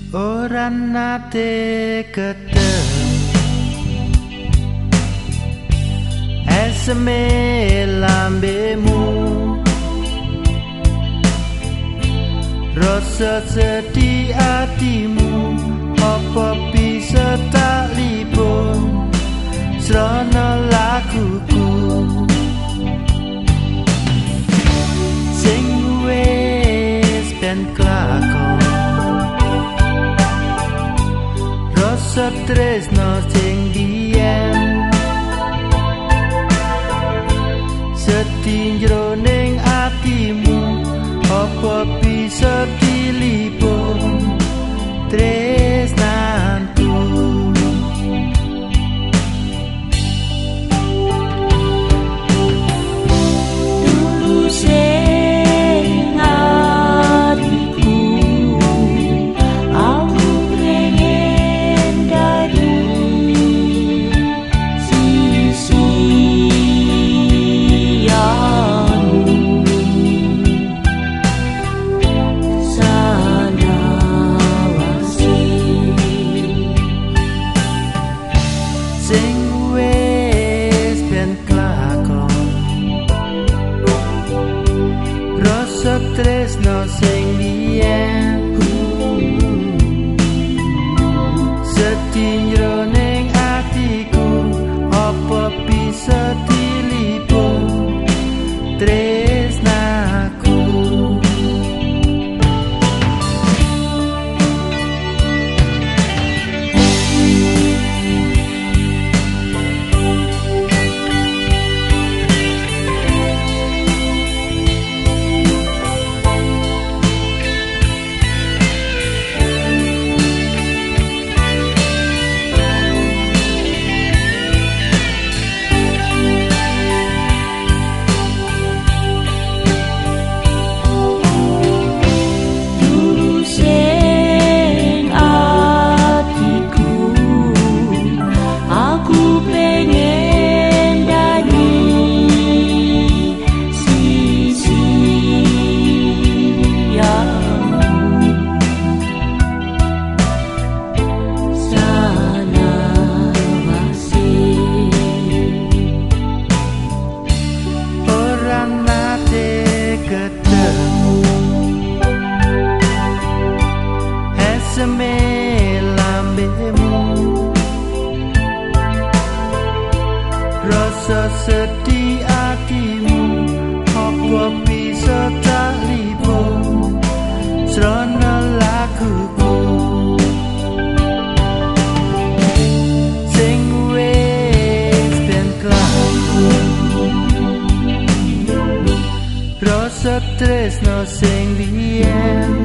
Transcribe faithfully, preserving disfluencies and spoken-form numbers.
Ora nate ketemu esme lambemu, rasa sedih hatimu apa bisa tak lipun srana laguku sing wis ben kelakon. Rasa tresno sing biyen sedih jroning atimu apa bisa dilipun tresnanku. Dulu sing hatiku aku pengen dari sisi sing wis ben kelakon. Rasa tresno sing biyen sedih jroning atiku apa bisa dilipun tresnaku. Esme lambemu, rasa sedih hatimu apa bisa tak lipun srana laguku sing wis ben kelakon. Rasa tresno sing biyen